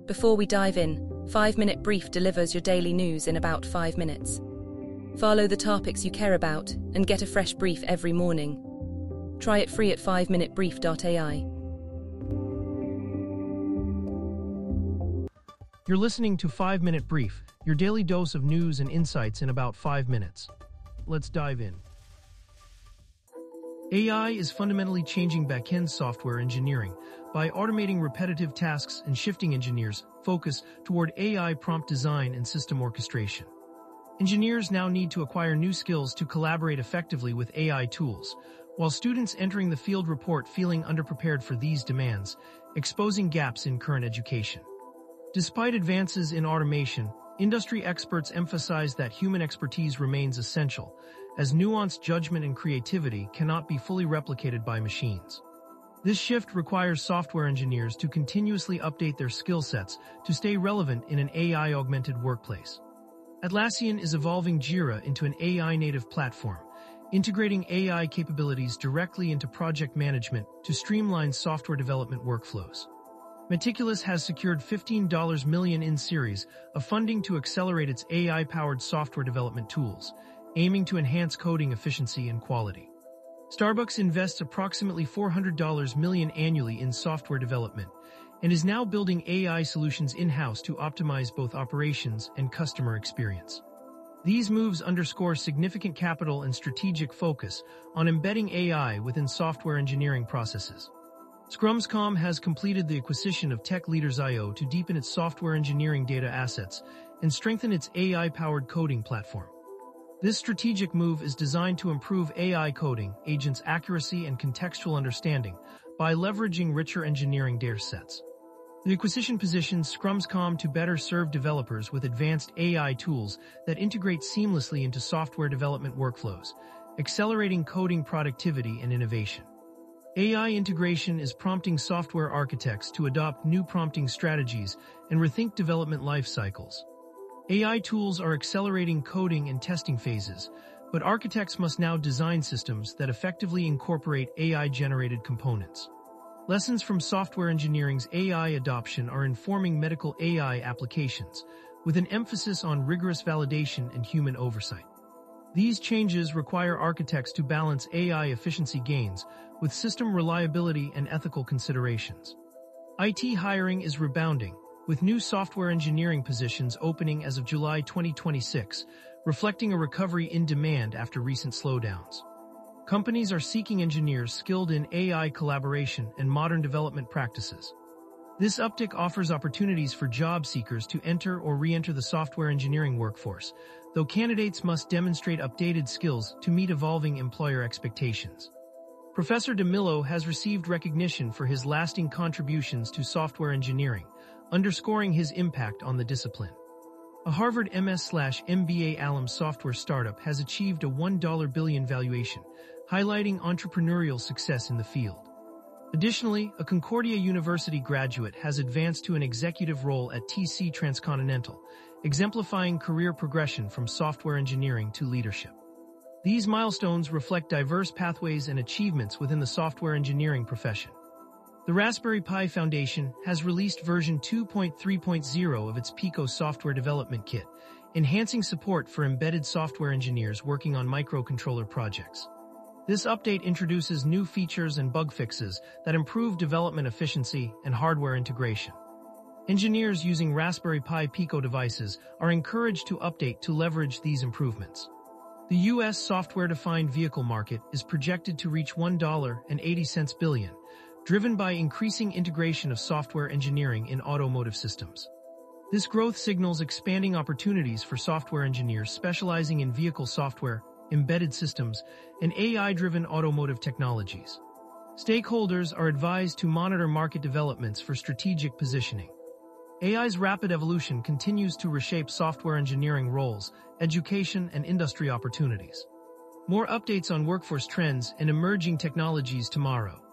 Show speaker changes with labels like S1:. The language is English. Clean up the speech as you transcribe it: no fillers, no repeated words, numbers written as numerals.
S1: Before we dive in, 5-Minute Brief delivers your daily news in about 5 minutes. Follow the topics you care about and get a fresh brief every morning. Try it free at 5minutebrief.ai.
S2: You're listening to 5-Minute Brief, your daily dose of news and insights in about 5 minutes. Let's dive in. AI is fundamentally changing back-end software engineering by automating repetitive tasks and shifting engineers' focus toward AI prompt design and system orchestration. Engineers now need to acquire new skills to collaborate effectively with AI tools, while students entering the field report feeling underprepared for these demands, exposing gaps in current education. Despite advances in automation, industry experts emphasize that human expertise remains essential, as nuanced judgment and creativity cannot be fully replicated by machines. This shift requires software engineers to continuously update their skill sets to stay relevant in an AI-augmented workplace. Atlassian is evolving Jira into an AI-native platform, integrating AI capabilities directly into project management to streamline software development workflows. Meticulous has secured $15 million in series of funding to accelerate its AI-powered software development tools, aiming to enhance coding efficiency and quality. Starbucks invests approximately $400 million annually in software development and is now building AI solutions in-house to optimize both operations and customer experience. These moves underscore significant capital and strategic focus on embedding AI within software engineering processes. Scrumscom has completed the acquisition of Tech Leaders IO to deepen its software engineering data assets and strengthen its AI-powered coding platform. This strategic move is designed to improve AI coding agents' accuracy and contextual understanding by leveraging richer engineering datasets. The acquisition positions Scrumscom to better serve developers with advanced AI tools that integrate seamlessly into software development workflows, accelerating coding productivity and innovation. AI integration is prompting software architects to adopt new prompting strategies and rethink development life cycles. AI tools are accelerating coding and testing phases, but architects must now design systems that effectively incorporate AI-generated components. Lessons from software engineering's AI adoption are informing medical AI applications, with an emphasis on rigorous validation and human oversight. These changes require architects to balance AI efficiency gains with system reliability and ethical considerations. IT hiring is rebounding, with new software engineering positions opening as of July 2026, reflecting a recovery in demand after recent slowdowns. Companies are seeking engineers skilled in AI collaboration and modern development practices. This uptick offers opportunities for job seekers to enter or re-enter the software engineering workforce, though candidates must demonstrate updated skills to meet evolving employer expectations. Professor DeMillo has received recognition for his lasting contributions to software engineering, underscoring his impact on the discipline. A Harvard MS/MBA alum software startup has achieved a $1 billion valuation, highlighting entrepreneurial success in the field. Additionally, a Concordia University graduate has advanced to an executive role at TC Transcontinental, exemplifying career progression from software engineering to leadership. These milestones reflect diverse pathways and achievements within the software engineering profession. The Raspberry Pi Foundation has released version 2.3.0 of its Pico software development kit, enhancing support for embedded software engineers working on microcontroller projects. This update introduces new features and bug fixes that improve development efficiency and hardware integration. Engineers using Raspberry Pi Pico devices are encouraged to update to leverage these improvements. The U.S. software-defined vehicle market is projected to reach $1.80 billion, driven by increasing integration of software engineering in automotive systems. This growth signals expanding opportunities for software engineers specializing in vehicle software, embedded systems, and AI-driven automotive technologies. Stakeholders are advised to monitor market developments for strategic positioning. AI's rapid evolution continues to reshape software engineering roles, education, and industry opportunities. More updates on workforce trends and emerging technologies tomorrow.